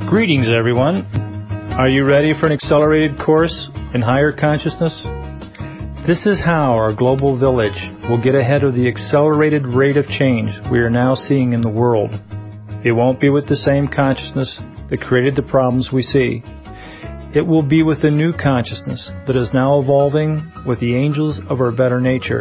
Greetings, everyone. Are you ready for an accelerated course in higher consciousness? This is how our global village will get ahead of the accelerated rate of change we are now seeing in the world. It won't be with the same consciousness that created the problems we see. It will be with a new consciousness that is now evolving with the angels of our better nature.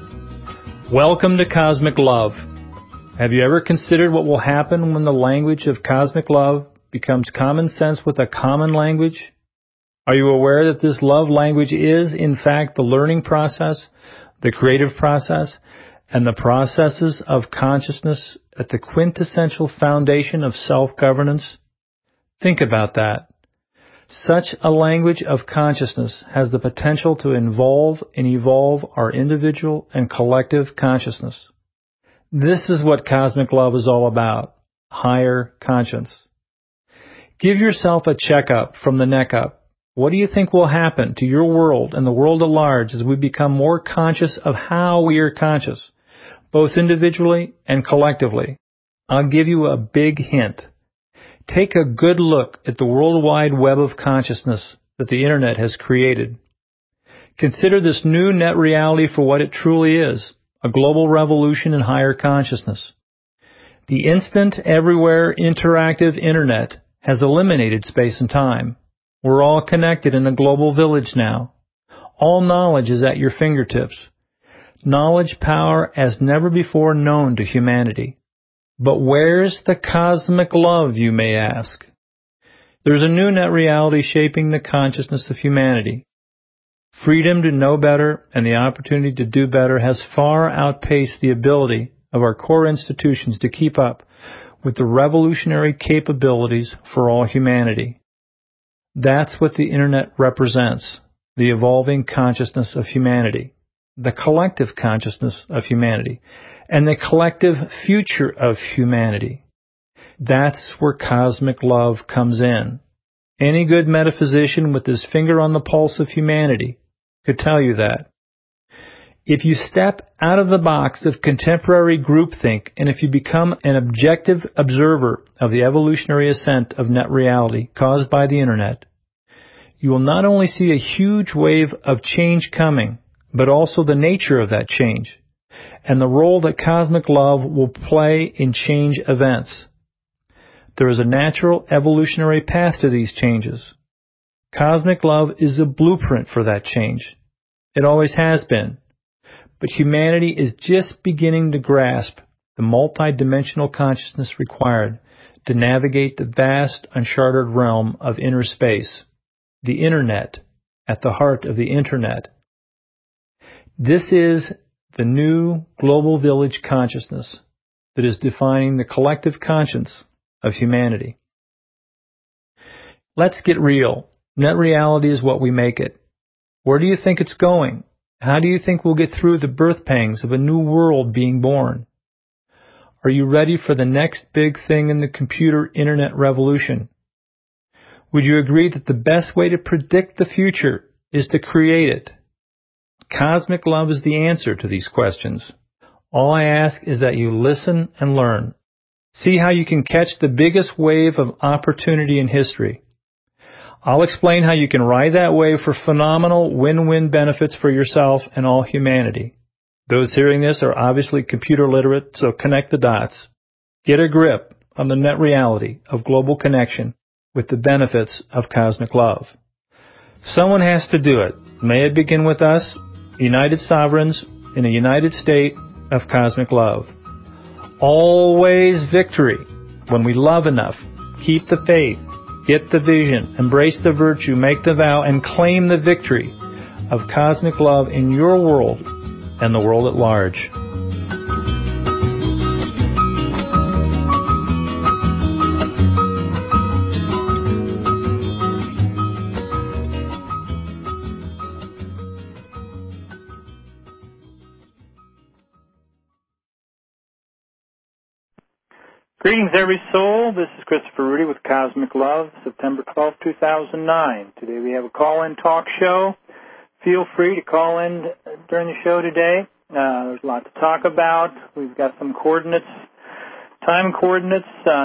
Welcome to Cosmic Love. Have you ever considered what will happen when the language of cosmic love becomes common sense with a common language? Are you aware that this love language is, in fact, the learning process, the creative process, and the processes of consciousness at the quintessential foundation of self-governance? Think about that. Such a language of consciousness has the potential to involve and evolve our individual and collective consciousness. This is what cosmic love is all about, higher conscience. Give yourself a checkup from the neck up. What do you think will happen to your world and the world at large as we become more conscious of how we are conscious, both individually and collectively? I'll give you a big hint. Take a good look at the worldwide web of consciousness that the Internet has created. Consider this new net reality for what it truly is, a global revolution in higher consciousness. The instant, everywhere, interactive Internet has eliminated space and time. We're all connected in a global village now. All knowledge is at your fingertips. Knowledge power as never before known to humanity. But where's the cosmic love, you may ask? There's a new net reality shaping the consciousness of humanity. Freedom to know better and the opportunity to do better has far outpaced the ability of our core institutions to keep up with the revolutionary capabilities for all humanity. That's what the Internet represents, the evolving consciousness of humanity, the collective consciousness of humanity, and the collective future of humanity. That's where cosmic love comes in. Any good metaphysician with his finger on the pulse of humanity could tell you that. If you step out of the box of contemporary groupthink and if you become an objective observer of the evolutionary ascent of net reality caused by the Internet, you will not only see a huge wave of change coming, but also the nature of that change and the role that cosmic love will play in change events. There is a natural evolutionary path to these changes. Cosmic love is a blueprint for that change. It always has been. But humanity is just beginning to grasp the multidimensional consciousness required to navigate the vast, uncharted realm of inner space, the Internet, at the heart of the Internet. This is the new global village consciousness that is defining the collective conscience of humanity. Let's get real. Net reality is what we make it. Where do you think it's going? How do you think we'll get through the birth pangs of a new world being born? Are you ready for the next big thing in the computer Internet revolution? Would you agree that the best way to predict the future is to create it? Cosmic love is the answer to these questions. All I ask is that you listen and learn. See how you can catch the biggest wave of opportunity in history. I'll explain how you can ride that wave for phenomenal win-win benefits for yourself and all humanity. Those hearing this are obviously computer literate, so connect the dots. Get a grip on the net reality of global connection with the benefits of cosmic love. Someone has to do it. May it begin with us, united sovereigns in a united state of cosmic love. Always victory. When we love enough, keep the faith, get the vision, embrace the virtue, make the vow, and claim the victory of cosmic love in your world and the world at large. Greetings, every soul. This is Christopher Rudy with Cosmic Love, September 12, 2009. Today we have a call-in talk show. Feel free to call in during the show today. There's a lot to talk about. We've got some coordinates Time coordinates,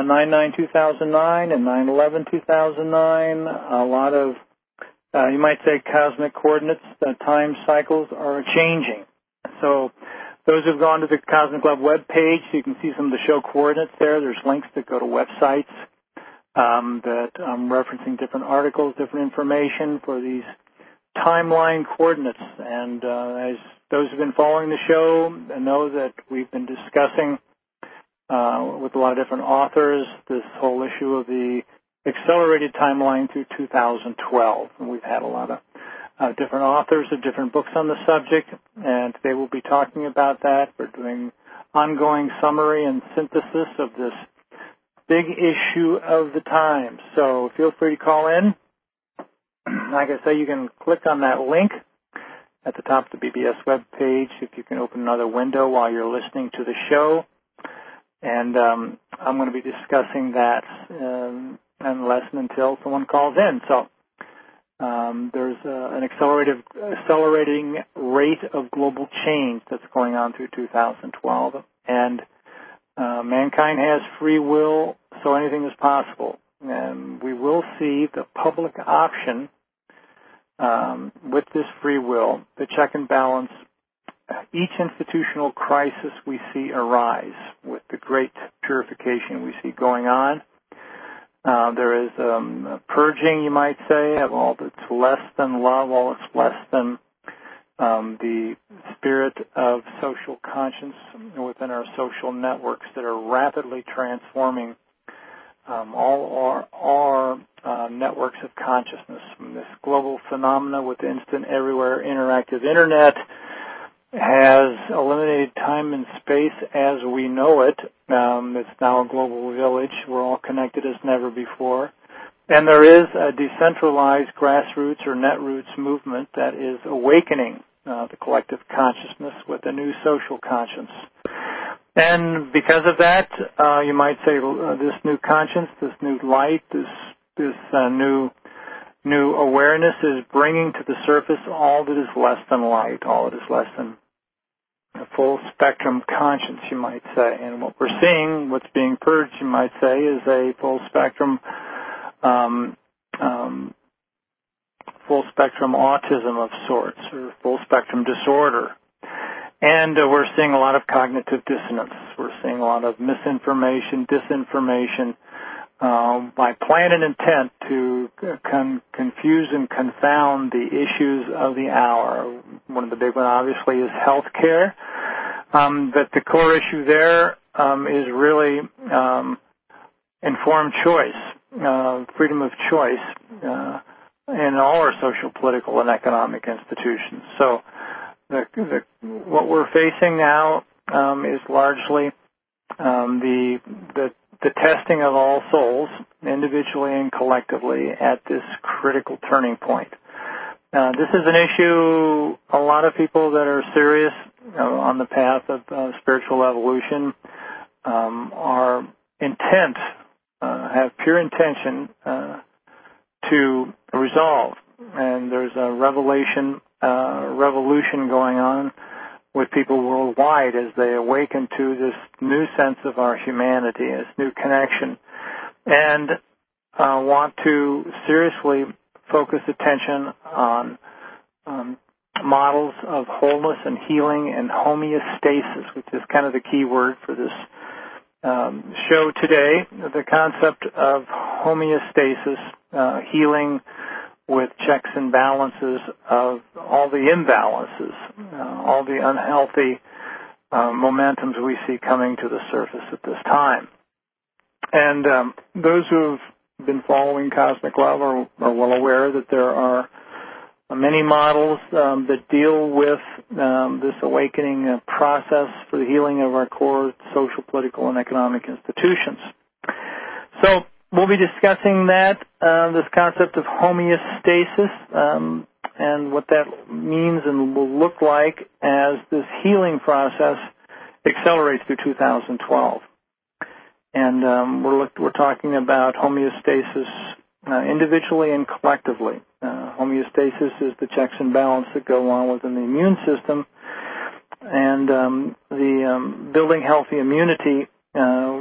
9/9/2009 and 9/11/2009. A lot of, you might say, cosmic coordinates. Time cycles are changing. So those who've gone to the Cosmic Love web page, you can see some of the show coordinates there. There's links that go to websites that I'm referencing different articles, different information for these timeline coordinates. And as those who've been following the show know that we've been discussing with a lot of different authors this whole issue of the accelerated timeline through 2012. And we've had a lot of different authors of different books on the subject, and today we'll be talking about that. We're doing ongoing summary and synthesis of this big issue of the times. So feel free to call in. Like I say, you can click on that link at the top of the BBS web page if you can open another window while you're listening to the show. And I'm going to be discussing that unless and until someone calls in. So there's an accelerating rate of global change that's going on through 2012. And mankind has free will, so anything is possible. And we will see the public option with this free will, the check and balance, each institutional crisis we see arise with the great purification we see going on. There is a purging, you might say, of all that's less than love, all that's less than the spirit of social conscience within our social networks that are rapidly transforming all our networks of consciousness. From this global phenomena with the instant, everywhere, interactive Internet has eliminated time and space as we know it. It's now a global village. We're all connected as never before. And there is a decentralized grassroots or netroots movement that is awakening the collective consciousness with a new social conscience. And because of that, you might say this new conscience, this new light, this new awareness is bringing to the surface all that is less than light, all that is less than a full spectrum conscience, you might say. And what we're seeing, what's being purged, you might say, is a full spectrum autism of sorts, or full spectrum disorder. And we're seeing a lot of cognitive dissonance. We're seeing a lot of misinformation, disinformation, by plan and intent to confuse and confound the issues of the hour. One of the big ones, obviously, is health care. But the core issue there is really informed choice, freedom of choice in all our social, political, and economic institutions. So what we're facing now is largely the testing of all souls, individually and collectively, at this critical turning point. This is an issue a lot of people that are serious on the path of spiritual evolution are intent, have pure intention to resolve. And there's a revolution going on with people worldwide as they awaken to this new sense of our humanity, this new connection, and want to seriously focus attention on models of wholeness and healing and homeostasis, which is kind of the key word for this show today. The concept of homeostasis, healing with checks and balances of all the imbalances, all the unhealthy momentums we see coming to the surface at this time. And those who have been following Cosmic Love are well aware that there are many models that deal with this awakening process for the healing of our core social, political, and economic institutions. So we'll be discussing that, this concept of homeostasis, and what that means and will look like as this healing process accelerates through 2012. And we're talking about homeostasis individually and collectively. Homeostasis is the checks and balance that go on within the immune system, and the building healthy immunity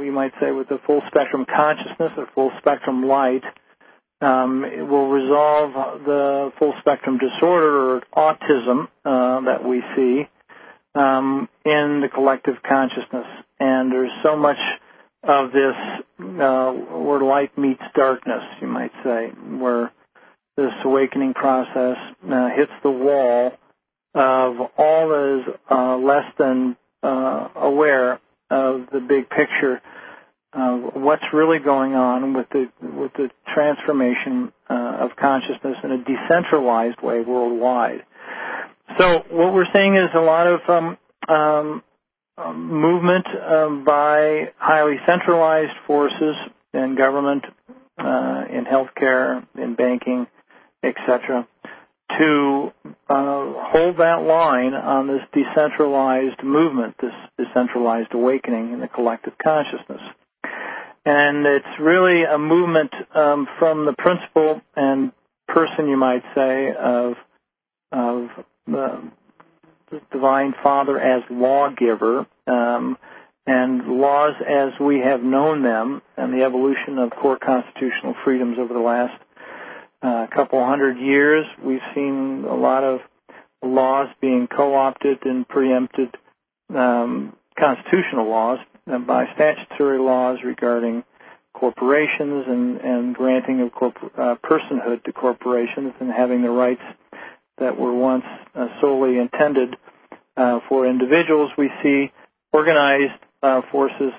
you might say, with the full spectrum consciousness or full spectrum light, it will resolve the full spectrum disorder or autism that we see in the collective consciousness. And there's so much of this where light meets darkness, you might say, where this awakening process hits the wall of all that is less than aware of the big picture of what's really going on with the transformation of consciousness in a decentralized way worldwide. So what we're seeing is a lot of movement by highly centralized forces in government, in healthcare, in banking, etc., to hold that line on this decentralized movement, this decentralized awakening in the collective consciousness. And it's really a movement from the principle and person, you might say, of the Divine Father as lawgiver, and laws as we have known them, and the evolution of core constitutional freedoms over the last couple hundred years. We've seen a lot of laws being co-opted and preempted, constitutional laws, by statutory laws regarding corporations and granting of personhood to corporations and having the rights that were once solely intended for individuals. We see organized forces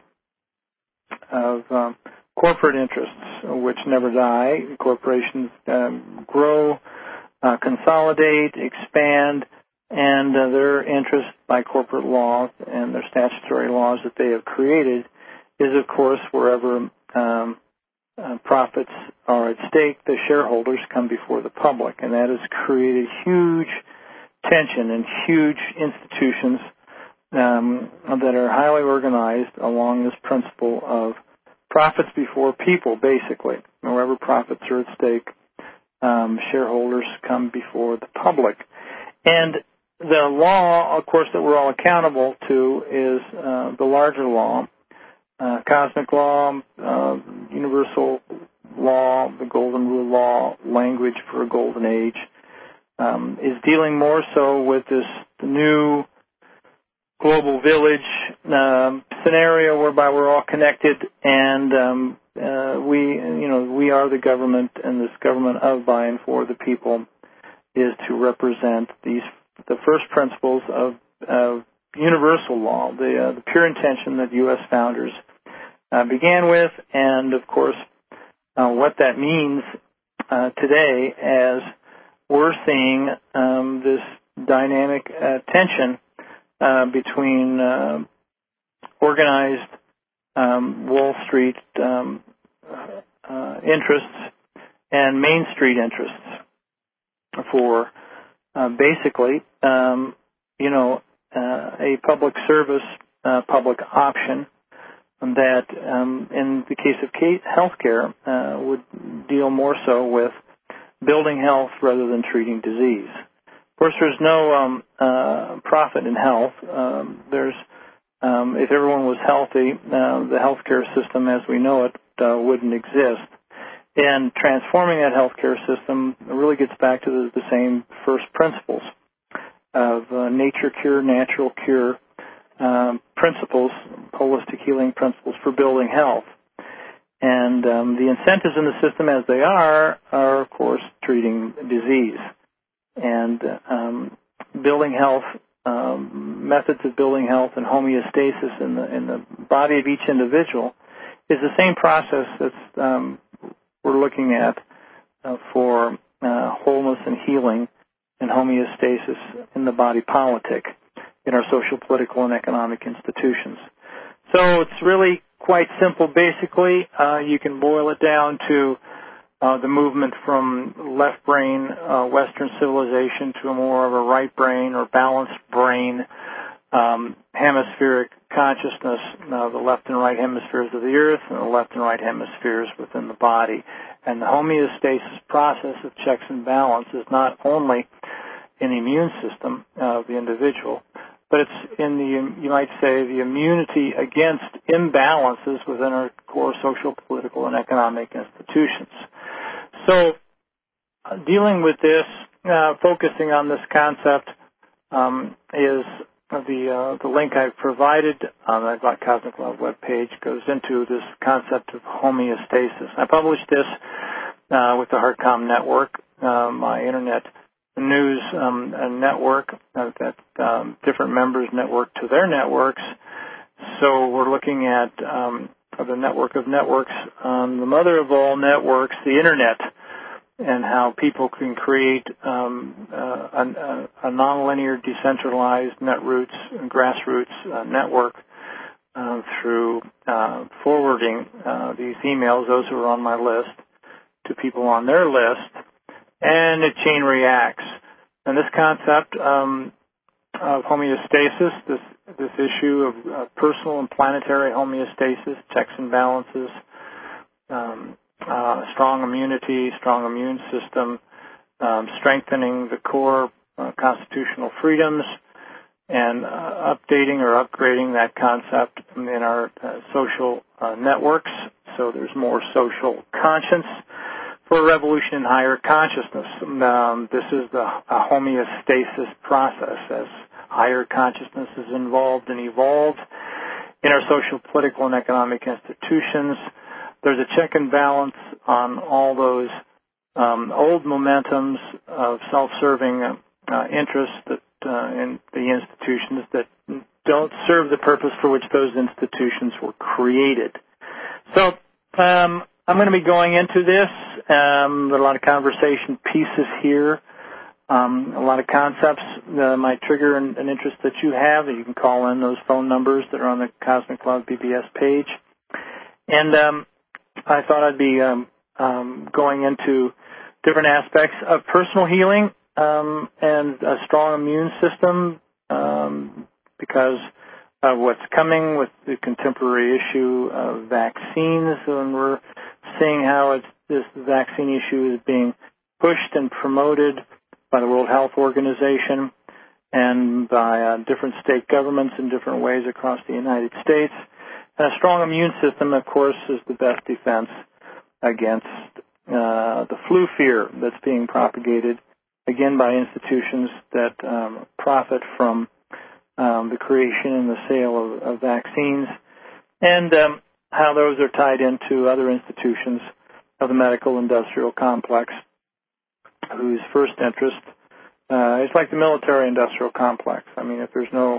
of corporate interests which never die. Corporations grow, consolidate, expand, and their interest by corporate law and their statutory laws that they have created is, of course, wherever profits are at stake, the shareholders come before the public, and that has created huge tension and huge institutions that are highly organized along this principle of profits before people, basically. Wherever profits are at stake, shareholders come before the public. And the law, of course, that we're all accountable to is the larger law, cosmic law, universal law, the golden rule law, language for a golden age, is dealing more so with this new global village scenario whereby we're all connected, and we are the government, and this government of, by, and for the people is to represent the first principles of universal law, the pure intention that U.S. founders began with, and of course what that means today as we're seeing this dynamic tension between organized Wall Street interests and Main Street interests for basically a public service, public option that in the case of healthcare would deal more so with building health rather than treating disease. Of course, there's no profit in health. If everyone was healthy, the healthcare system as we know it wouldn't exist. And transforming that healthcare system really gets back to the same first principles of nature cure, natural cure principles, holistic healing principles for building health. And the incentives in the system as they are of course, treating disease. And building health, methods of building health and homeostasis in the body of each individual is the same process that's we're looking at for wholeness and healing and homeostasis in the body politic in our social, political, and economic institutions. So it's really quite simple. Basically, you can boil it down to the movement from left brain Western civilization to a more of a right brain or balanced brain hemispheric consciousness, the left and right hemispheres of the earth and the left and right hemispheres within the body. And the homeostasis process of checks and balance is not only in the immune system of the individual, but it's in the, you might say, the immunity against imbalances within our core social, political, and economic institutions. So dealing with this, focusing on this concept is the link I've provided on the Cosmic Love webpage goes into this concept of homeostasis. I published this with the HeartCom network, my internet news network that different members network to their networks. So we're looking at the network of networks, the mother of all networks, the internet, and how people can create a nonlinear, decentralized netroots and grassroots network through forwarding these emails, those who are on my list, to people on their list, and it chain reacts. And this concept of homeostasis, this issue of personal and planetary homeostasis, checks and balances, strong immunity, strong immune system, strengthening the core constitutional freedoms, and updating or upgrading that concept in our social networks so there's more social conscience for a revolution in higher consciousness. This is a homeostasis process as higher consciousness is involved and evolved in our social, political, and economic institutions. There's a check and balance on all those old momentums of self-serving interests that in the institutions that don't serve the purpose for which those institutions were created. So I'm going to be going into this. There are a lot of conversation pieces here, a lot of concepts that might trigger an interest that you have. You can call in those phone numbers that are on the Cosmic Love BBS page. And I thought I'd be going into different aspects of personal healing and a strong immune system because of what's coming with the contemporary issue of vaccines, and we're seeing how this vaccine issue is being pushed and promoted by the World Health Organization and by different state governments in different ways across the United States. And a strong immune system, of course, is the best defense against the flu fear that's being propagated, again, by institutions that profit from the creation and the sale of vaccines, and how those are tied into other institutions of the medical industrial complex, whose first interest is like the military industrial complex. I mean, if there's no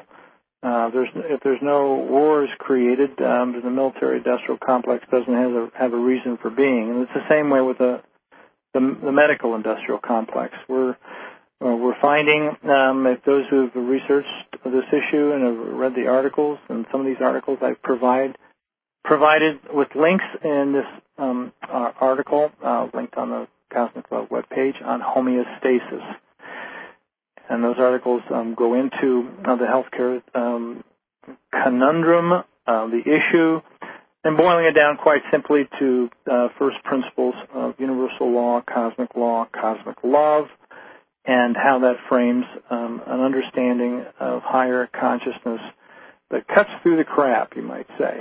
wars created, the military industrial complex doesn't have a reason for being, and it's the same way with the medical industrial complex. We're finding that those who have researched this issue and have read the articles, and some of these articles I provided with links in this article, linked on the Cosmic Love webpage on homeostasis. And those articles go into the healthcare conundrum, the issue, and boiling it down quite simply to first principles of universal law, cosmic love, and how that frames an understanding of higher consciousness that cuts through the crap, you might say,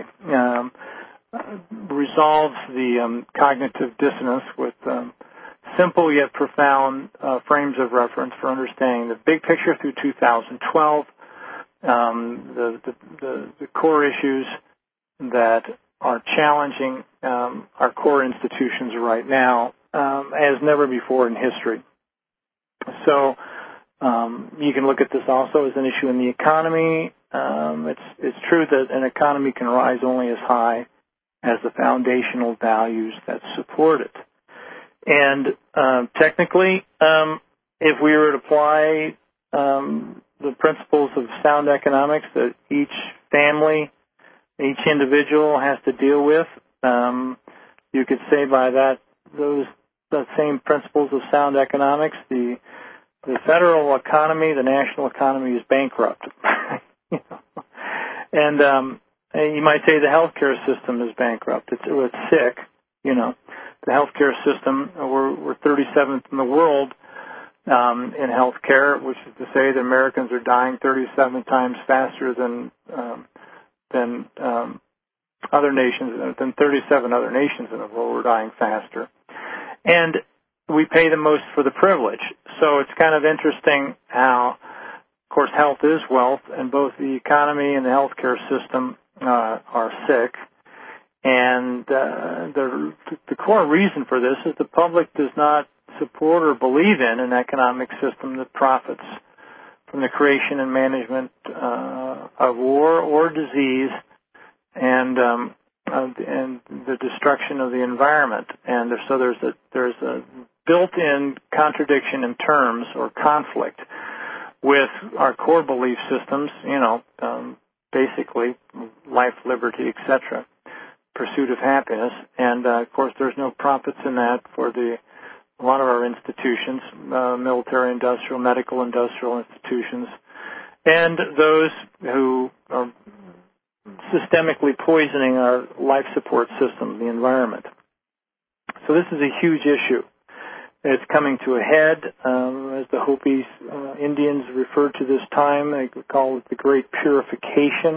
resolves the cognitive dissonance with simple yet profound frames of reference for understanding the big picture through 2012, the core issues that are challenging our core institutions right now as never before in history. So you can look at this also as an issue in the economy. It's true that an economy can rise only as high as the foundational values that support it. And technically, if we were to apply the principles of sound economics that each family, each individual has to deal with, you could say by that same principles of sound economics, the federal economy, the national economy is bankrupt. And you might say the healthcare system is bankrupt. It's sick, The healthcare system, we're 37th in the world in healthcare, which is to say that Americans are dying 37 times faster than other nations, than 37 other nations in the world are dying faster. And we pay the most for the privilege. So it's kind of interesting how, of course, health is wealth, and both the economy and the healthcare system are sick. And the core reason for this is the public does not support or believe in an economic system that profits from the creation and management of war or disease and the destruction of the environment. And so there's a built-in contradiction in terms or conflict with our core belief systems, basically life, liberty, etc., pursuit of happiness. And, of course, there's no profits in that for a lot of our institutions, military, industrial, medical, industrial institutions, and those who are systemically poisoning our life support system, the environment. So this is a huge issue. It's coming to a head. As the Hopi Indians referred to this time, they call it the Great Purification.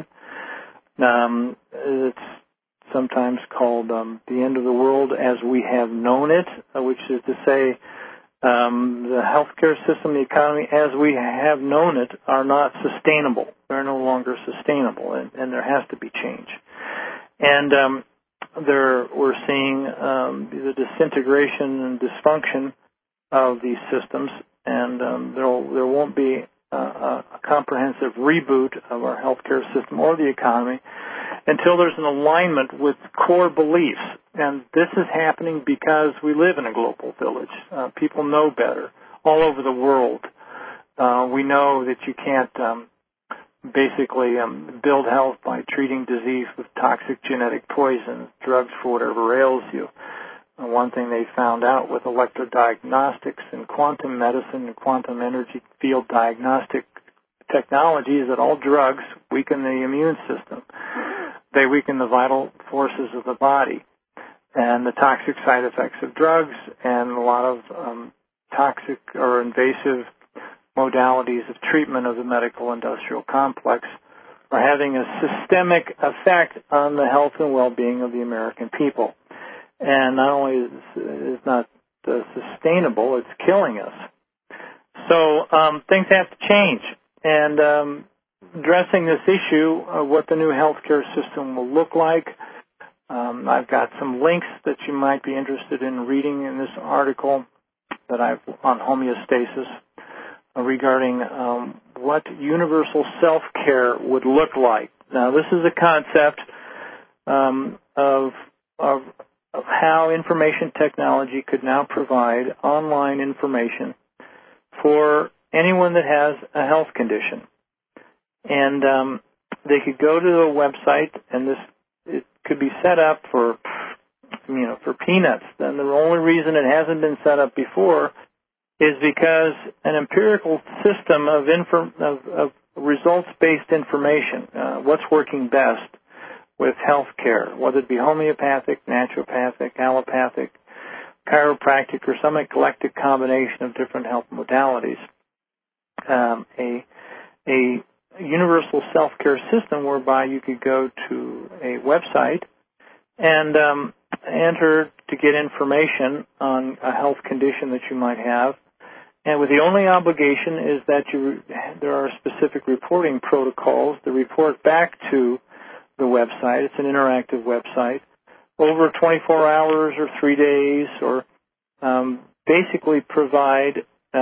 It's sometimes called the end of the world as we have known it, which is to say the healthcare system, the economy as we have known it are not sustainable. They're no longer sustainable, and there has to be change. And we're seeing the disintegration and dysfunction of these systems, and there won't be a comprehensive reboot of our healthcare system or the economy until there's an alignment with core beliefs. And this is happening because we live in a global village. People know better all over the world. We know that you can't basically build health by treating disease with toxic genetic poison, drugs for whatever ails you. One thing they found out with electrodiagnostics and quantum medicine and quantum energy field diagnostic technology is that all drugs weaken the immune system. They weaken the vital forces of the body. And the toxic side effects of drugs and a lot of toxic or invasive modalities of treatment of the medical industrial complex are having a systemic effect on the health and well-being of the American people. And not only is it not sustainable, it's killing us. So things have to change. And addressing this issue of what the new healthcare system will look like, I've got some links that you might be interested in reading in this article that I've on homeostasis regarding what universal self-care would look like. Now, this is a concept of how information technology could now provide online information for anyone that has a health condition. And they could go to a website, and it could be set up for peanuts. And the only reason it hasn't been set up before is because an empirical system of results-based information, what's working best with health care, whether it be homeopathic, naturopathic, allopathic, chiropractic, or some eclectic combination of different health modalities. A universal self-care system whereby you could go to a website and enter to get information on a health condition that you might have. And with the only obligation is that there are specific reporting protocols to report back to the website. It's an interactive website over 24 hours or 3 days, or basically provide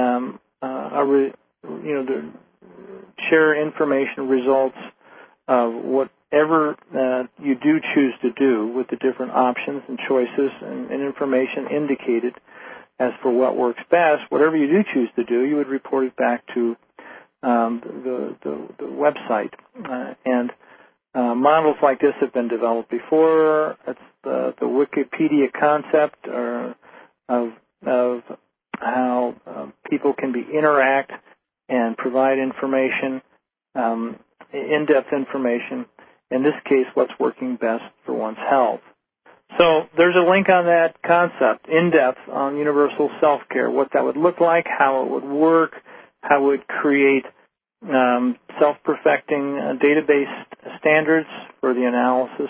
share information results of whatever you do choose to do with the different options and choices and information indicated as for what works best. Whatever you do choose to do, you would report it back to the website. And models like this have been developed before. It's the Wikipedia concept of how people can interact and provide information, in-depth information, in this case, what's working best for one's health. So there's a link on that concept, in depth, on universal self-care, what that would look like, how it would work, how it would create self-perfecting database standards for the analysis,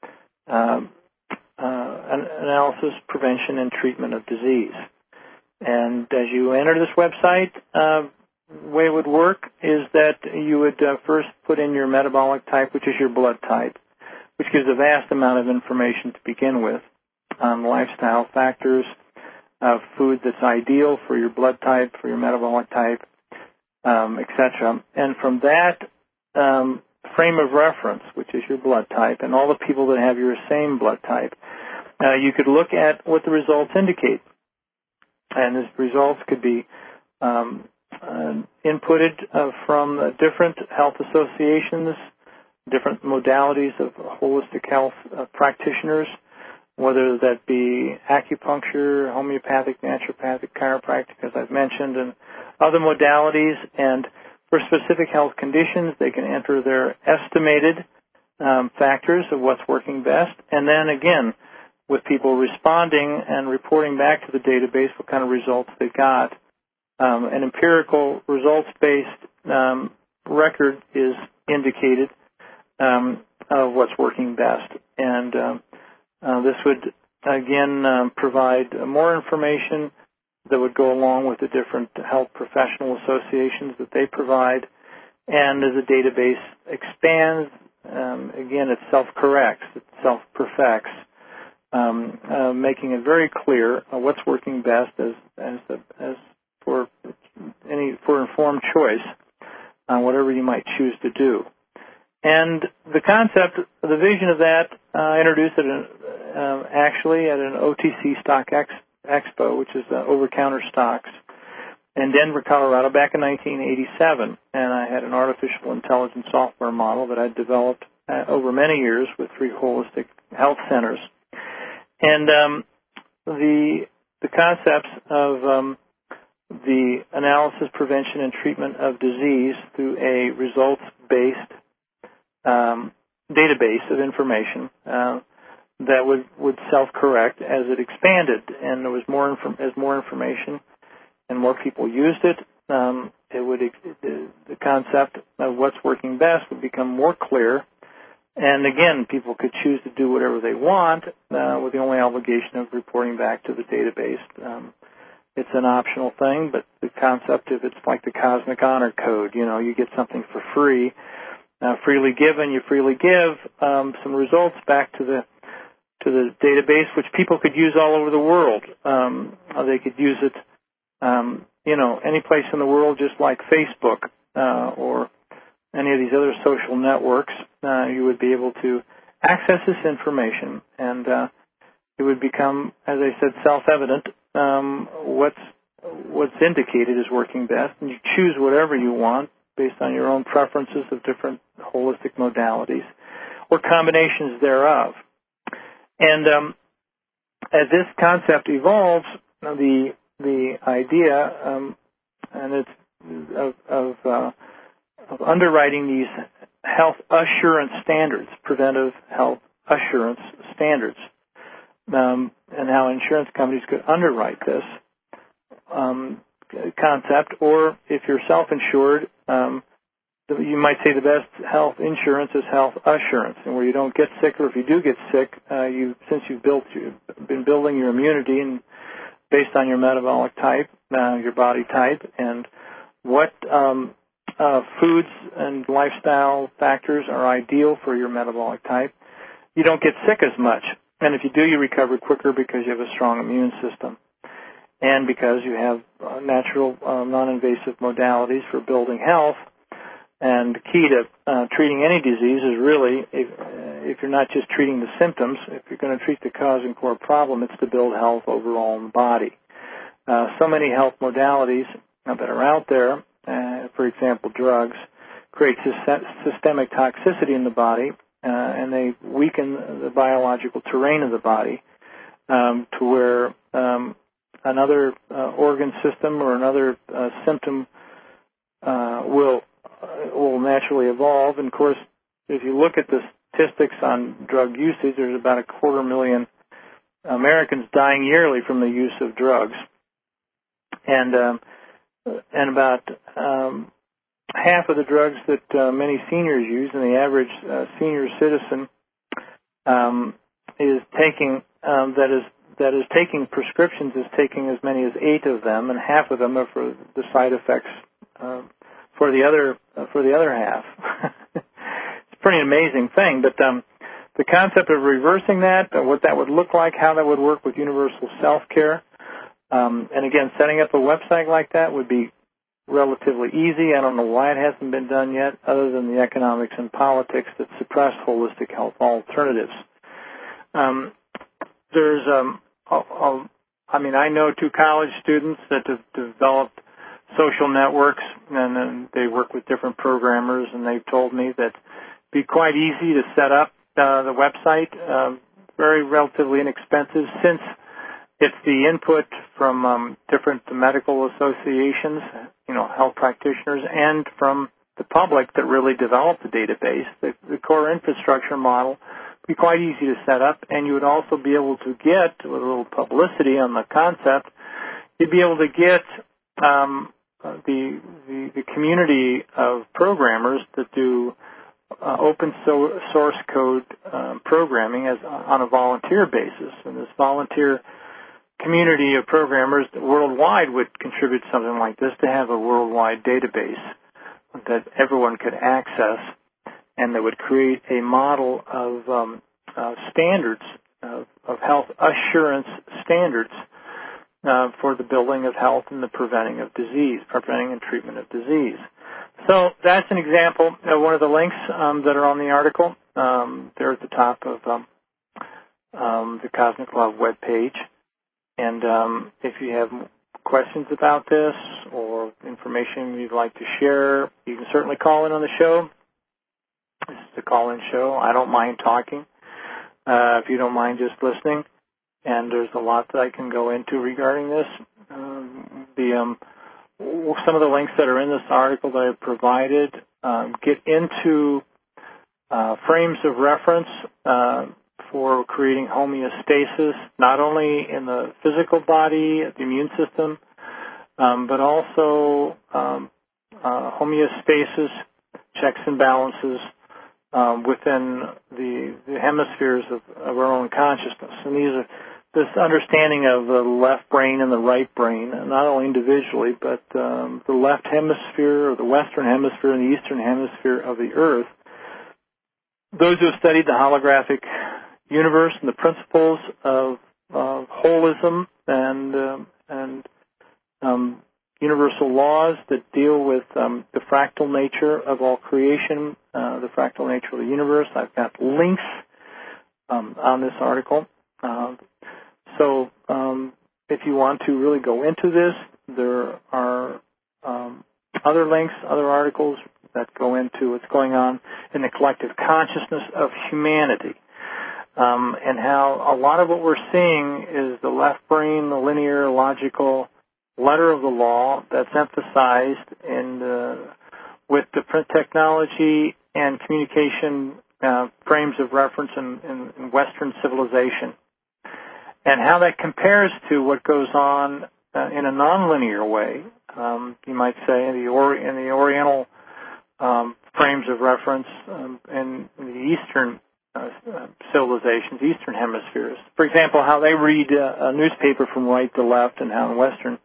prevention, and treatment of disease. And as you enter this website, the way it would work is that you would first put in your metabolic type, which is your blood type, which gives a vast amount of information to begin with on lifestyle factors, food that's ideal for your blood type, for your metabolic type, etc. And from that frame of reference, which is your blood type, and all the people that have your same blood type, you could look at what the results indicate. And these results could be inputted from different health associations, different modalities of holistic health practitioners, whether that be acupuncture, homeopathic, naturopathic, chiropractic, as I've mentioned, and other modalities. And for specific health conditions, they can enter their estimated factors of what's working best. And then again, with people responding and reporting back to the database what kind of results they got. An empirical results-based record is indicated of what's working best. And this would, again, provide more information that would go along with the different health professional associations that they provide. And as the database expands, again, it self-corrects, it self-perfects, making it very clear what's working best as for informed choice on whatever you might choose to do. And the concept, the vision of that, I introduced it actually at an OTC Stock Expo, which is over-counter stocks, in Denver, Colorado, back in 1987. And I had an artificial intelligence software model that I developed over many years with 3 holistic health centers. And the concepts of the analysis, prevention, and treatment of disease through a results-based database of information that would self-correct as it expanded, and there was more information and more people used it. The concept of what's working best would become more clear. And again, people could choose to do whatever they want with the only obligation of reporting back to the database. It's an optional thing, but the concept of it's like the cosmic honor code. You get something for free, freely given. You freely give some results back to the database, which people could use all over the world. They could use it, any place in the world, just like Facebook or any of these other social networks. You would be able to access this information, and it would become, as I said, self-evident what's indicated is working best, and you choose whatever you want based on your own preferences of different holistic modalities or combinations thereof. And as this concept evolves, the idea and it's of underwriting these health assurance standards, preventive health assurance standards, and how insurance companies could underwrite this concept, or if you're self-insured, you might say the best health insurance is health assurance, and where you don't get sick, or if you do get sick, since you've been building your immunity and based on your metabolic type, your body type, and what foods and lifestyle factors are ideal for your metabolic type, you don't get sick as much. And if you do, you recover quicker because you have a strong immune system and because you have natural, non-invasive modalities for building health. And the key to treating any disease is really, if you're not just treating the symptoms, if you're going to treat the cause and core problem, it's to build health overall in the body. So many health modalities that are out there, for example, drugs, create systemic toxicity in the body, and they weaken the biological terrain of the body to where another organ system or another symptom will naturally evolve. And, of course, if you look at the statistics on drug usage, there's about 250,000 Americans dying yearly from the use of drugs, and about half of the drugs that many seniors use, and the average senior citizen is taking that is taking prescriptions is taking as many as 8 of them, and half of them are for the side effects for the other half. It's a pretty amazing thing, but the concept of reversing that, what that would look like, how that would work with universal self-care, and again, setting up a website like that would be relatively easy. I don't know why it hasn't been done yet, other than the economics and politics that suppress holistic health alternatives. I know 2 college students that have developed social networks, and then they work with different programmers, and they've told me that it'd be quite easy to set up the website, very relatively inexpensive, since it's the input from different medical associations, health practitioners, and from the public that really developed the database. The core infrastructure model would be quite easy to set up, and you would also be able to get, with a little publicity on the concept, you'd be able to get the community of programmers that do open source code programming on a volunteer basis. And this volunteer community of programmers worldwide would contribute something like this to have a worldwide database that everyone could access, and that would create a model of standards, of health assurance standards for the building of health and the preventing and treatment of disease. So that's an example of one of the links that are on the article. They're at the top of the Cosmic Love webpage. And if you have questions about this or information you'd like to share, you can certainly call in on the show. This is a call-in show. I don't mind talking if you don't mind just listening. And there's a lot that I can go into regarding this. Some of the links that are in this article that I've provided get into frames of reference for creating homeostasis, not only in the physical body, the immune system, but also homeostasis, checks and balances within the hemispheres of our own consciousness. And these are this understanding of the left brain and the right brain, not only individually, but the left hemisphere or the western hemisphere and the eastern hemisphere of the earth. Those who have studied the holographic universe and the principles of holism and universal laws that deal with the fractal nature of all creation, the fractal nature of the universe. I've got links on this article. So if you want to really go into this, there are other links, other articles that go into what's going on in the collective consciousness of humanity, and how a lot of what we're seeing is the left brain, the linear, logical letter of the law that's emphasized with different technology and communication frames of reference in Western civilization, and how that compares to what goes on in a nonlinear way. You might say in the Oriental frames of reference and the Eastern civilizations, Eastern hemispheres. For example, how they read a newspaper from right to left, and how in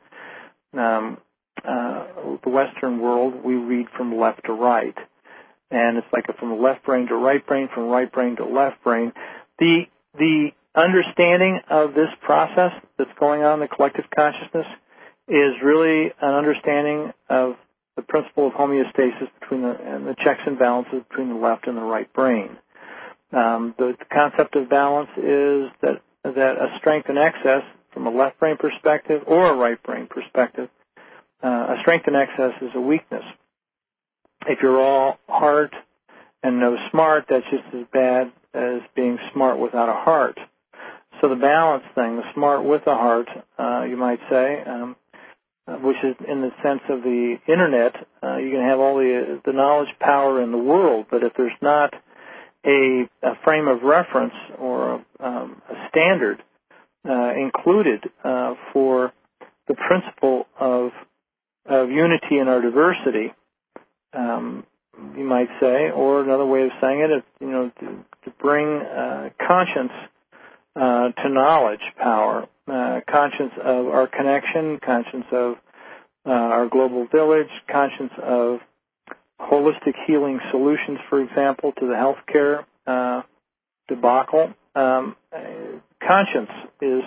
the Western world we read from left to right. And it's like from left brain to right brain, from right brain to left brain. The understanding of this process that's going on in the collective consciousness is really an understanding of the principle of homeostasis and the checks and balances between the left and the right brain. The concept of balance is that a strength in excess from a left brain perspective or a right brain perspective, a strength in excess is a weakness. If you're all heart and no smart, that's just as bad as being smart without a heart. So the balance thing, the smart with a heart, you might say, which is in the sense of the Internet, you can have all the knowledge power in the world, but if there's not a frame of reference or a standard included for the principle of unity in our diversity, you might say, or another way of saying it is, to bring conscience to knowledge power, conscience of our connection, conscience of our global village, conscience of holistic healing solutions, for example, to the healthcare debacle. Conscience is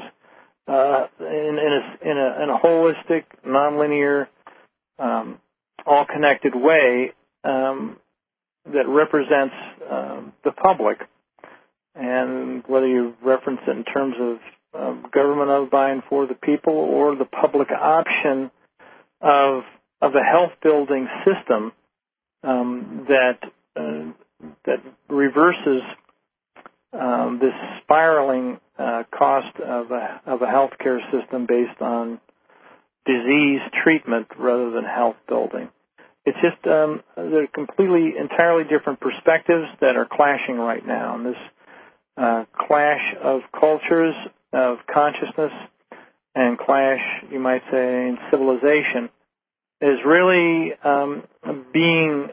in a holistic, nonlinear, all-connected way that represents the public. And whether you reference it in terms of government of, by, and for the people, or the public option of a health-building system that reverses this spiraling cost of a healthcare system based on disease treatment rather than health building. It's just they're completely, entirely different perspectives that are clashing right now. And this clash of cultures, of consciousness, and clash, you might say, in civilization is really being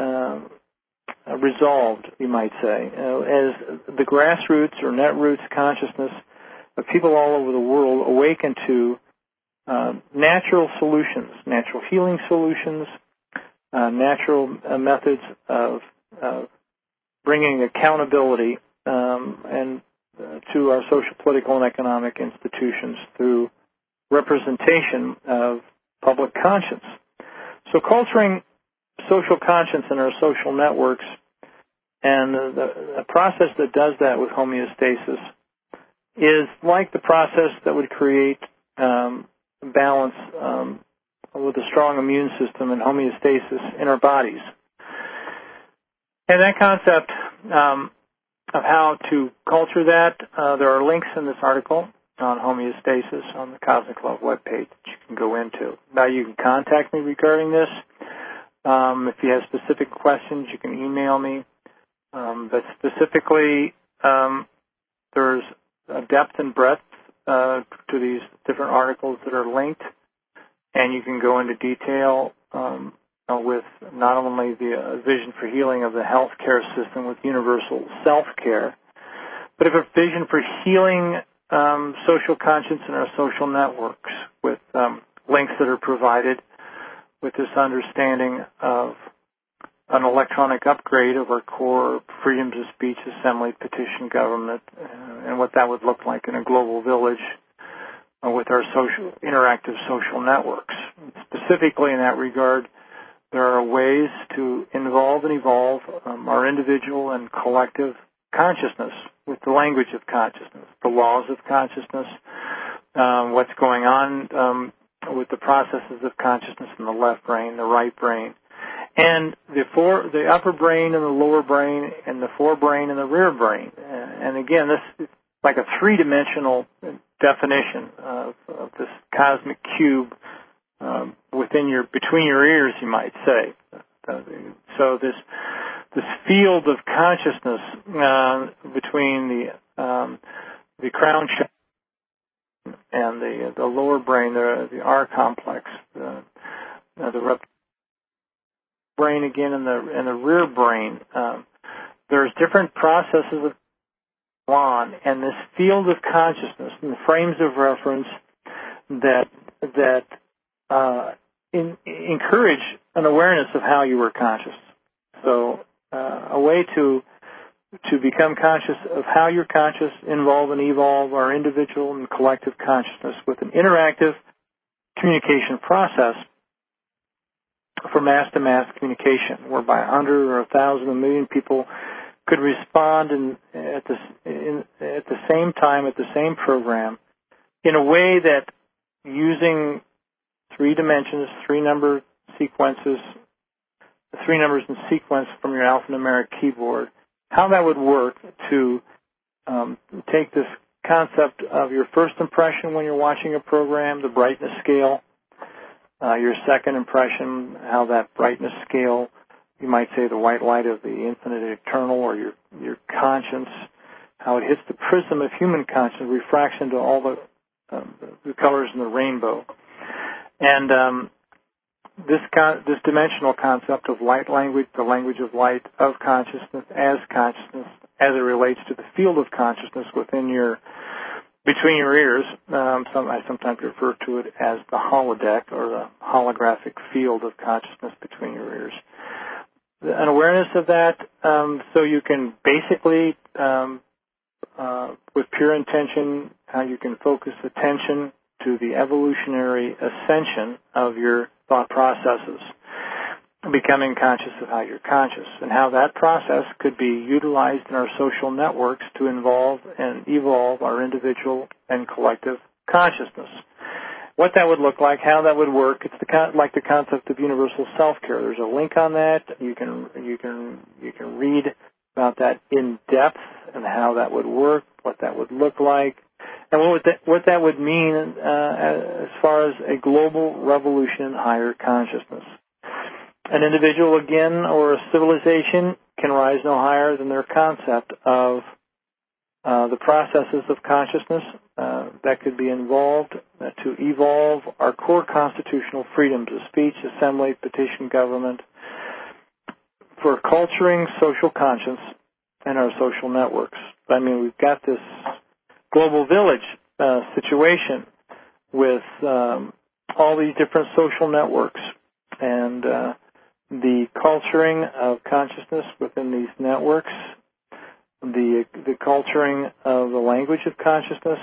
resolved, you might say, as the grassroots or netroots consciousness of people all over the world awaken to natural solutions, natural healing solutions, natural methods of bringing accountability and to our social, political, and economic institutions through representation of public conscience. So culturing social conscience in our social networks, and the process that does that with homeostasis is like the process that would create balance with a strong immune system and homeostasis in our bodies. And that concept of how to culture that, there are links in this article on homeostasis on the Cosmic Love webpage that you can go into. Now you can contact me regarding this. If you have specific questions, you can email me. But specifically, there's a depth and breadth to these different articles that are linked, and you can go into detail with not only the vision for healing of the healthcare system with universal self-care, but a vision for healing social conscience in our social networks with links that are provided with this understanding of an electronic upgrade of our core freedoms of speech, assembly, petition, government, and what that would look like in a global village with our social interactive social networks. Specifically in that regard, there are ways to involve and evolve our individual and collective consciousness with the language of consciousness, the laws of consciousness, what's going on with the processes of consciousness in the left brain, the right brain, and the upper brain and the lower brain, and the forebrain and the rear brain. And again, this is like a three-dimensional definition of this cosmic cube between your ears, you might say. So this field of consciousness between the crown chakra and the lower brain, the R complex, the brain again, and the rear brain. There's different processes of on, and this field of consciousness and the frames of reference that encourage an awareness of how you were conscious. So a way to become conscious of how you're conscious, involve and evolve our individual and collective consciousness with an interactive communication process for mass-to-mass communication, whereby 100 or 1,000 or 1 million people could respond at the same time, at the same program, in a way that using 3 dimensions, 3 number sequences, 3 numbers in sequence from your alphanumeric keyboard, how that would work to take this concept of your first impression when you're watching a program, the brightness scale, your second impression, how that brightness scale, you might say the white light of the infinite eternal, or your conscience, how it hits the prism of human consciousness, refracts into all the colors in the rainbow. And this dimensional concept of light language, the language of light, of consciousness, as it relates to the field of consciousness between your ears. I sometimes refer to it as the holodeck, or the holographic field of consciousness between your ears. An awareness of that, so you can basically, with pure intention, how you can focus attention to the evolutionary ascension of your thought processes, becoming conscious of how you're conscious, and how that process could be utilized in our social networks to involve and evolve our individual and collective consciousness. What that would look like, how that would work, it's like the concept of universal self-care. There's a link on that. You can read about that in depth and how that would work, what that would look like, and what that would mean as far as a global revolution in higher consciousness. An individual, again, or a civilization can rise no higher than their concept of the processes of consciousness that could be involved to evolve our core constitutional freedoms of speech, assembly, petition, government, for culturing social conscience and our social networks. I mean, we've got this global village situation with all these different social networks and the culturing of consciousness within these networks, the culturing of the language of consciousness,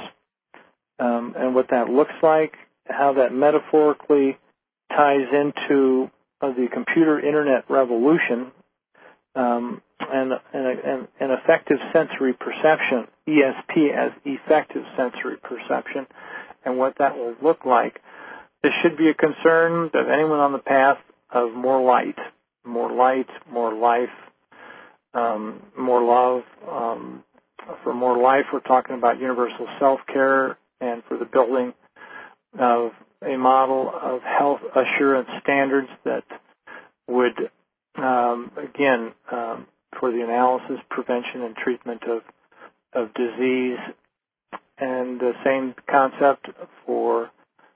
and what that looks like, how that metaphorically ties into the computer internet revolution, and effective sensory perception, ESP as effective sensory perception, and what that will look like. This should be a concern of anyone on the path of more light, more life, more love. For more life, we're talking about universal self-care, and for the building of a model of health assurance standards that would, again, for the analysis, prevention, and treatment of disease, and the same concept for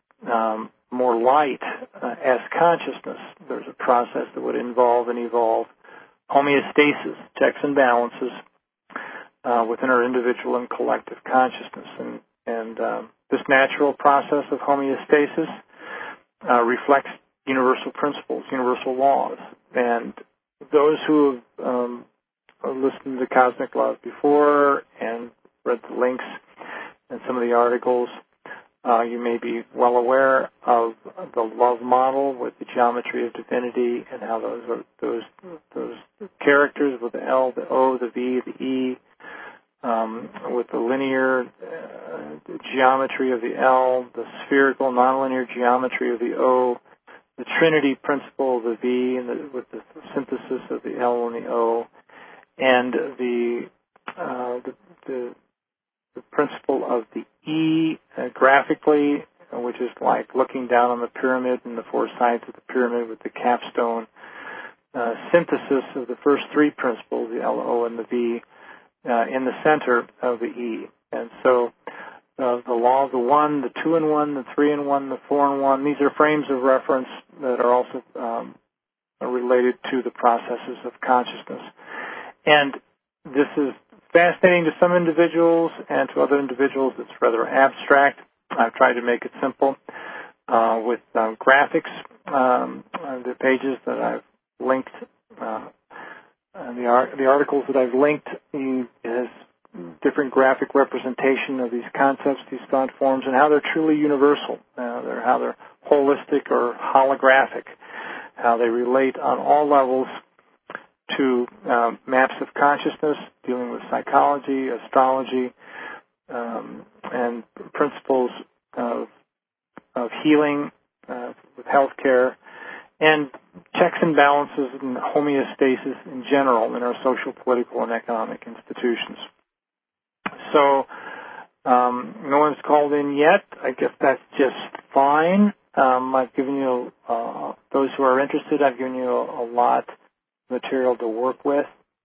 more light as consciousness. There's a process that would involve and evolve homeostasis, checks and balances within our individual and collective consciousness. And this natural process of homeostasis reflects universal principles, universal laws. And those who have listened to Cosmic Love before and read the links and some of the articles, you may be well aware of the love model with the geometry of divinity and how those characters with the L, the O, the V, the E, with the linear geometry of the L, the spherical nonlinear geometry of the O, the Trinity principle of the V, and with the synthesis of the L and the O, and the principle of the E graphically, which is like looking down on the pyramid and the four sides of the pyramid with the capstone synthesis of the first three principles, the L, O, and the V, in the center of the E. And so the law of the one, the two in one, the three in one, the four in one, these are frames of reference that are also related to the processes of consciousness. And this is fascinating to some individuals, and to other individuals it's rather abstract. I've tried to make it simple with graphics. The pages that I've linked, the articles that I've linked, has different graphic representation of these concepts, these thought forms, and how they're truly universal, how they're holistic or holographic, how they relate on all levels to maps of consciousness, dealing with psychology, astrology, and principles of healing with healthcare, and checks and balances and homeostasis in general in our social, political, and economic institutions. So no one's called in yet. I guess that's just fine. I've given you, those who are interested, I've given you a lot material to work with.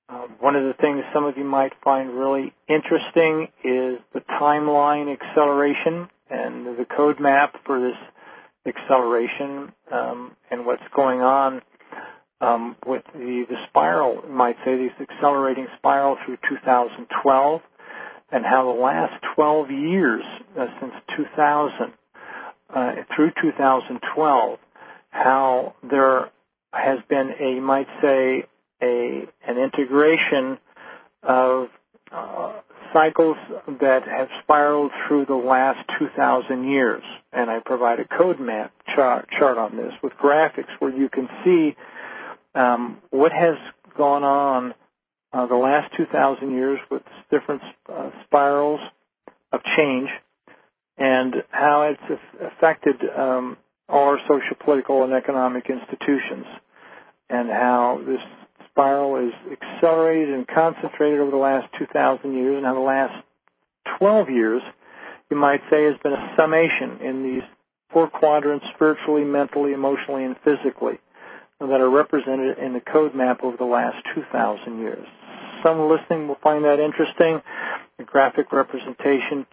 One of the things some of you might find really interesting is the timeline acceleration and the code map for this acceleration and what's going on with the spiral, you might say, this accelerating spiral through 2012, and how the last 12 years since 2000 through 2012, how there has been you might say, an integration of cycles that have spiraled through the last 2,000 years. And I provide a code map chart on this with graphics where you can see what has gone on the last 2,000 years with different spirals of change and how it's affected all our social, political, and economic institutions, and how this spiral is accelerated and concentrated over the last 2,000 years, and how the last 12 years, you might say, has been a summation in these four quadrants, spiritually, mentally, emotionally, and physically, that are represented in the code map over the last 2,000 years. Some listening will find that interesting, the graphic representation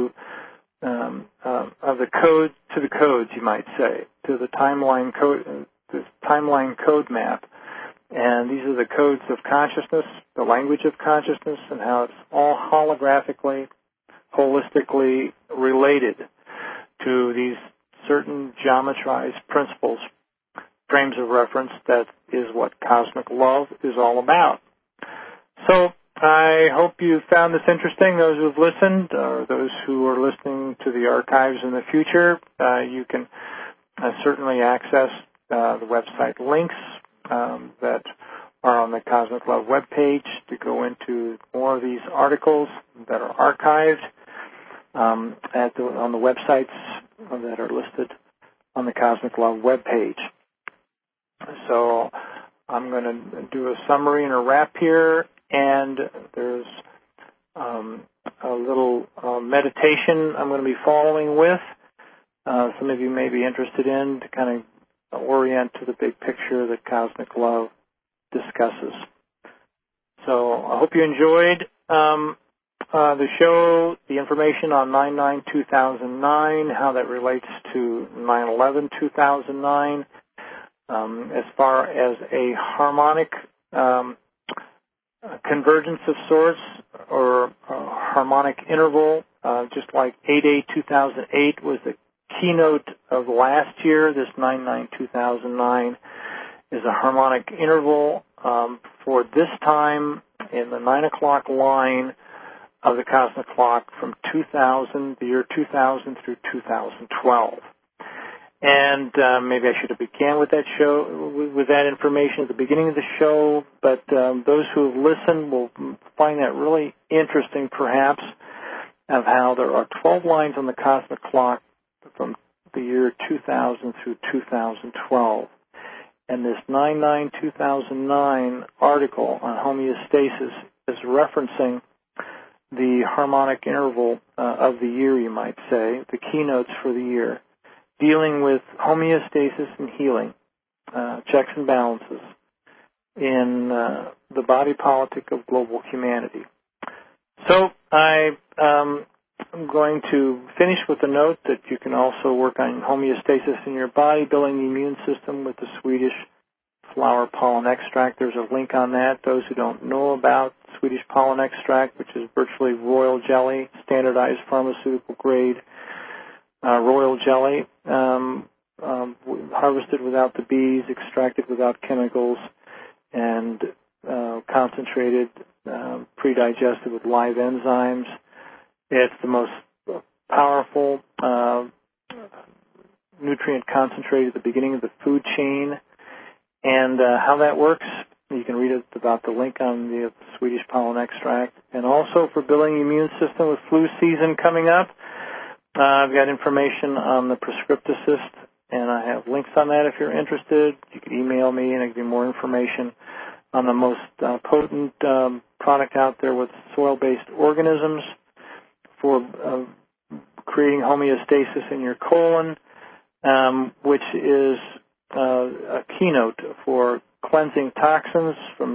of the code to the codes, you might say, to the timeline code map. And these are the codes of consciousness, the language of consciousness, and how it's all holographically, holistically related to these certain geometrized principles, frames of reference. That is what cosmic love is all about. So I hope you found this interesting, those who have listened, or those who are listening to the archives in the future. You can certainly access the website links that are on the Cosmic Love webpage to go into more of these articles that are archived on the websites that are listed on the Cosmic Love webpage. So I'm going to do a summary and a wrap here, and there's a little meditation I'm going to be following with. Some of you may be interested in to kind of orient to the big picture that Cosmic Love discusses. So I hope you enjoyed the show, the information on 9/9/2009, how that relates to 9/11/2009, as far as a harmonic convergence of sorts, or harmonic interval, just like 8/8/2008 was the keynote of last year. This 9/9/2009 is a harmonic interval for this time in the 9 o'clock line of the cosmic clock from the year 2000 through 2012. And maybe I should have began with that information at the beginning of the show, but those who have listened will find that really interesting, perhaps, of how there are 12 lines on the cosmic clock from the year 2000 through 2012. And this 9/9/2009 article on homeostasis is referencing the harmonic interval of the year, you might say, the keynotes for the year, dealing with homeostasis and healing, checks and balances in the body politic of global humanity. So I'm going to finish with a note that you can also work on homeostasis in your body, building the immune system with the Swedish flower pollen extract. There's a link on that. Those who don't know about Swedish pollen extract, which is virtually royal jelly, standardized pharmaceutical grade royal jelly, harvested without the bees, extracted without chemicals, and concentrated, pre-digested with live enzymes. It's the most powerful nutrient concentrate at the beginning of the food chain. And how that works, you can read about the link on the Swedish pollen extract. And also for building the immune system with flu season coming up, I've got information on the Prescripticist, and I have links on that if you're interested. You can email me and I give you more information on the most potent product out there with soil-based organisms for creating homeostasis in your colon, which is a keynote for cleansing toxins from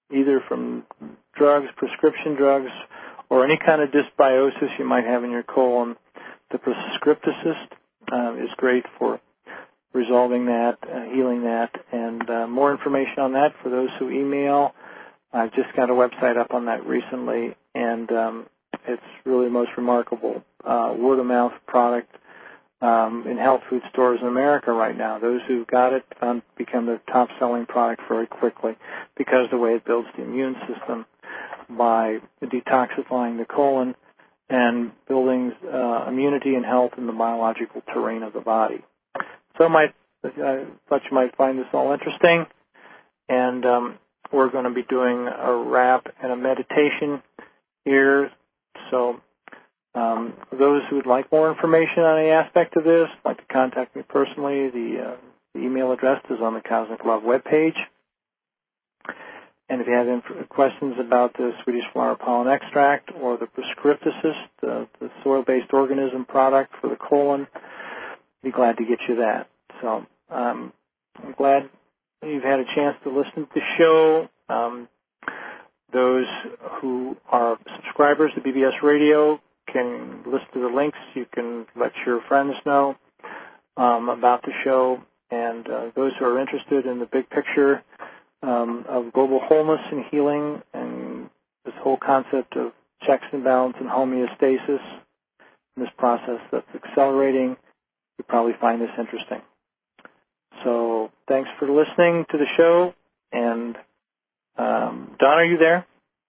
either from drugs, prescription drugs, or any kind of dysbiosis you might have in your colon. The Prescripticist is great for resolving that, healing that, and more information on that for those who email. I've just got a website up on that recently, and it's really the most remarkable word-of-mouth product in health food stores in America right now. Those who got it become the top-selling product very quickly because of the way it builds the immune system by detoxifying the colon and building immunity and health in the biological terrain of the body. So I thought you might find this all interesting, and we're going to be doing a wrap and a meditation here. So those who would like more information on any aspect of this, like to contact me personally, the email address is on the Cosmic Love webpage. And if you have questions about the Swedish flower pollen extract or the Prescripticist, the soil-based organism product for the colon, be glad to get you that. So I'm glad you've had a chance to listen to the show. Those who are subscribers to BBS Radio can listen to the links. You can let your friends know about the show. And those who are interested in the big picture of global wholeness and healing and this whole concept of checks and balance and homeostasis, in this process that's accelerating, you probably find this interesting. So thanks for listening to the show. And Don, are you there?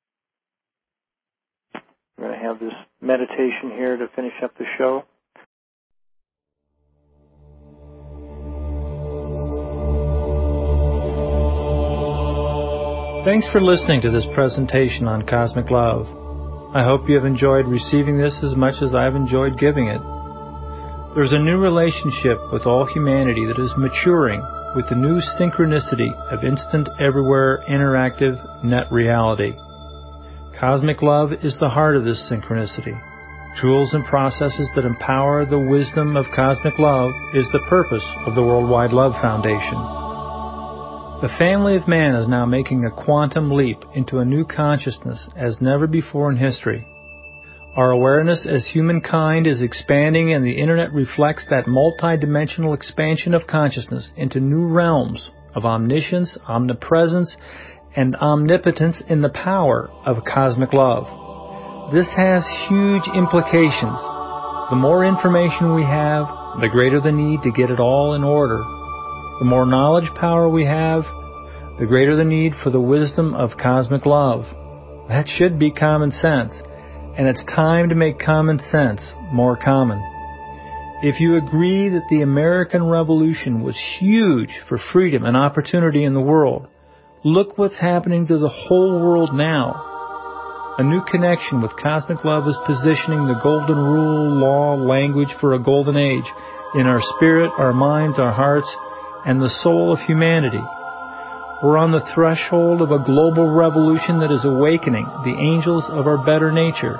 We're going to have this meditation here to finish up the show. Thanks for listening to this presentation on Cosmic Love. I hope you have enjoyed receiving this as much as I've enjoyed giving it. There's a new relationship with all humanity that is maturing with the new synchronicity of instant, everywhere, interactive net reality. Cosmic Love is the heart of this synchronicity. Tools and processes that empower the wisdom of Cosmic Love is the purpose of the Worldwide Love Foundation. The family of man is now making a quantum leap into a new consciousness as never before in history. Our awareness as humankind is expanding, and the Internet reflects that multidimensional expansion of consciousness into new realms of omniscience, omnipresence, and omnipotence in the power of cosmic love. This has huge implications. The more information we have, the greater the need to get it all in order. The more knowledge power we have, the greater the need for the wisdom of cosmic love. That should be common sense, and it's time to make common sense more common. If you agree that the American Revolution was huge for freedom and opportunity in the world, look what's happening to the whole world now. A new connection with cosmic love is positioning the golden rule, law, language for a golden age in our spirit, our minds, our hearts, and the soul of humanity. We're on the threshold of a global revolution that is awakening the angels of our better nature.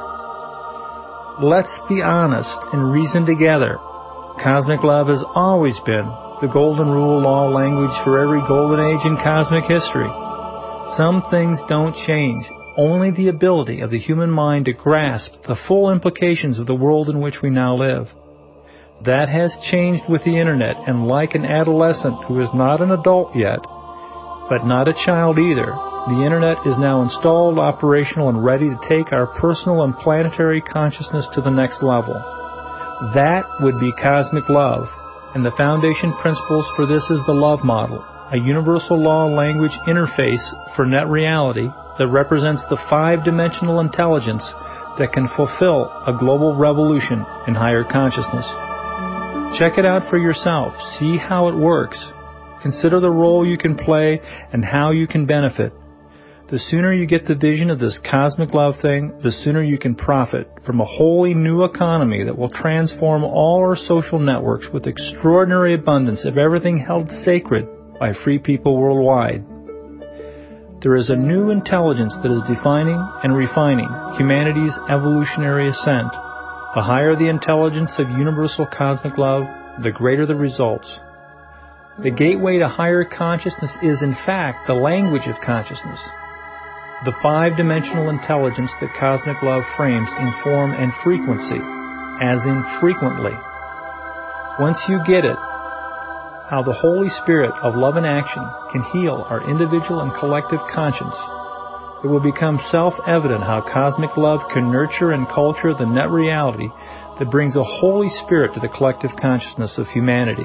Let's be honest and reason together. Cosmic love has always been the golden rule, law, language for every golden age in cosmic history. Some things don't change, only the ability of the human mind to grasp the full implications of the world in which we now live. That has changed with the Internet, and like an adolescent who is not an adult yet, but not a child either, the Internet is now installed, operational, and ready to take our personal and planetary consciousness to the next level. That would be cosmic love, and the foundation principles for this is the love model, a universal law language interface for net reality that represents the five-dimensional intelligence that can fulfill a global revolution in higher consciousness. Check it out for yourself. See how it works. Consider the role you can play and how you can benefit. The sooner you get the vision of this cosmic love thing, the sooner you can profit from a wholly new economy that will transform all our social networks with extraordinary abundance of everything held sacred by free people worldwide. There is a new intelligence that is defining and refining humanity's evolutionary ascent. The higher the intelligence of universal cosmic love, the greater the results. The gateway to higher consciousness is, in fact, the language of consciousness. the five-dimensional intelligence that cosmic love frames in form and frequency, as in frequently. Once you get it, how the Holy Spirit of love and action can heal our individual and collective conscience, it will become self-evident how cosmic love can nurture and culture the net reality that brings a Holy Spirit to the collective consciousness of humanity.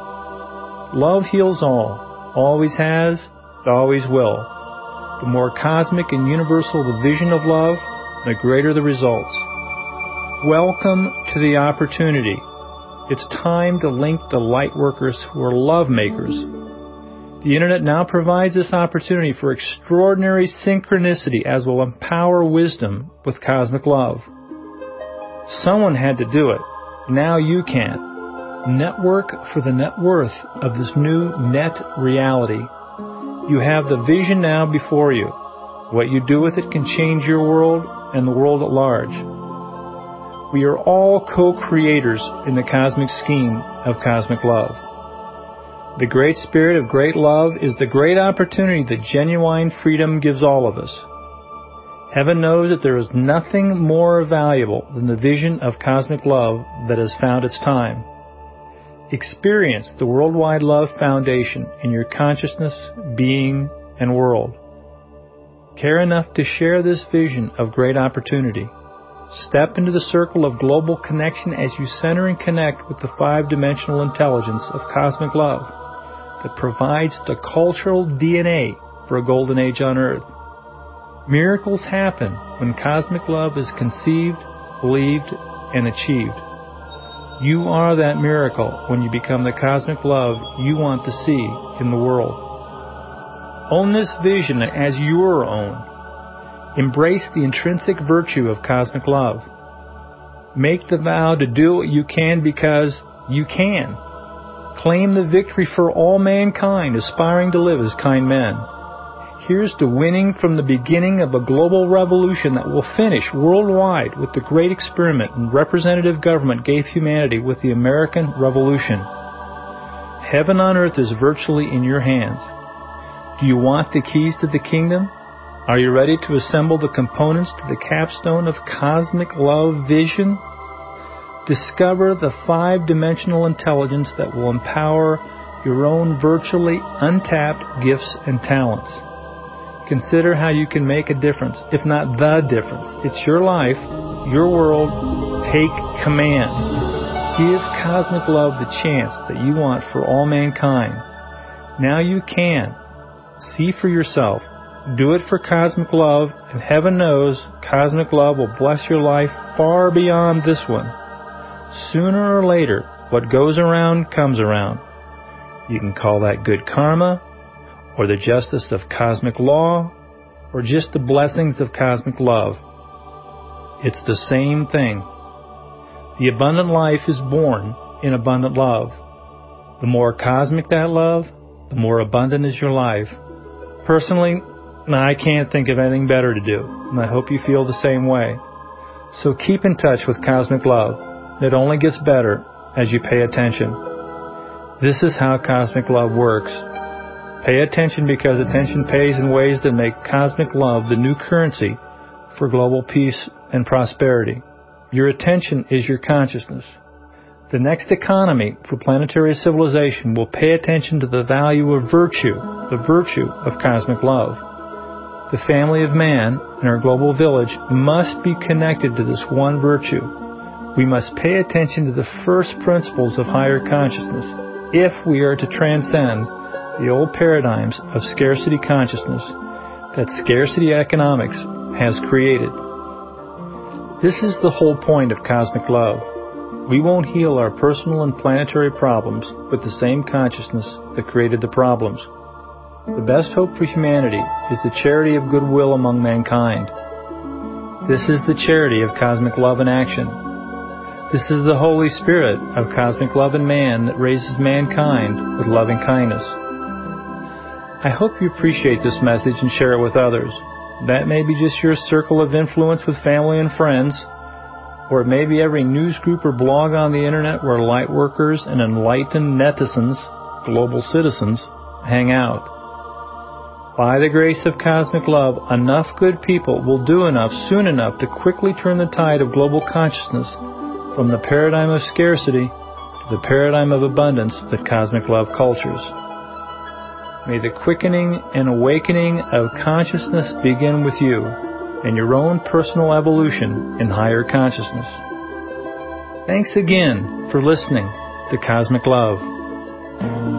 Love heals all, always has, always will. The more cosmic and universal the vision of love, the greater the results. Welcome to the opportunity. It's time to link the light workers who are love makers. The Internet now provides this opportunity for extraordinary synchronicity as will empower wisdom with cosmic love. Someone had to do it. Now you can. Network for the net worth of this new net reality. You have the vision now before you. What you do with it can change your world and the world at large. We are all co-creators in the cosmic scheme of cosmic love. The great spirit of great love is the great opportunity that genuine freedom gives all of us. Heaven knows that there is nothing more valuable than the vision of cosmic love that has found its time. Experience the Worldwide Love Foundation in your consciousness, being, and world. Care enough to share this vision of great opportunity. Step into the circle of global connection as you center and connect with the five-dimensional intelligence of cosmic love that provides the cultural DNA for a golden age on Earth. Miracles happen when cosmic love is conceived, believed, and achieved. You are that miracle when you become the cosmic love you want to see in the world. Own this vision as your own. Embrace the intrinsic virtue of cosmic love. Make the vow to do what you can because you can. Claim the victory for all mankind aspiring to live as kind men. Here's to winning from the beginning of a global revolution that will finish worldwide with the great experiment and representative government gave humanity with the American Revolution. Heaven on earth is virtually in your hands. Do you want the keys to the kingdom? Are you ready to assemble the components to the capstone of cosmic love vision? Discover the five-dimensional intelligence that will empower your own virtually untapped gifts and talents. Consider how you can make a difference, if not the difference. It's your life, your world. Take command. Give cosmic love the chance that you want for all mankind. Now you can. See for yourself. Do it for cosmic love, and heaven knows cosmic love will bless your life far beyond this one. Sooner or later, what goes around comes around. You can call that good karma, or the justice of cosmic law, or just the blessings of cosmic love. It's the same thing. The abundant life is born in abundant love. The more cosmic that love, the more abundant is your life. Personally, I can't think of anything better to do, and I hope you feel the same way. So keep in touch with cosmic love. It only gets better as you pay attention. This is how cosmic love works. Pay attention because attention pays in ways that make cosmic love the new currency for global peace and prosperity. Your attention is your consciousness. The next economy for planetary civilization will pay attention to the value of virtue, the virtue of cosmic love. The family of man and our global village must be connected to this one virtue. We must pay attention to the first principles of higher consciousness if we are to transcend the old paradigms of scarcity consciousness that scarcity economics has created. This is the whole point of cosmic love. We won't heal our personal and planetary problems with the same consciousness that created the problems. The best hope for humanity is the charity of goodwill among mankind. This is the charity of cosmic love in action. This is the Holy Spirit of cosmic love in man that raises mankind with loving kindness. I hope you appreciate this message and share it with others. That may be just your circle of influence with family and friends, or it may be every news group or blog on the Internet where light workers and enlightened netizens, global citizens, hang out. By the grace of cosmic love, enough good people will do enough soon enough to quickly turn the tide of global consciousness from the paradigm of scarcity to the paradigm of abundance that cosmic love cultures. May the quickening and awakening of consciousness begin with you and your own personal evolution in higher consciousness. Thanks again for listening to Cosmic Love.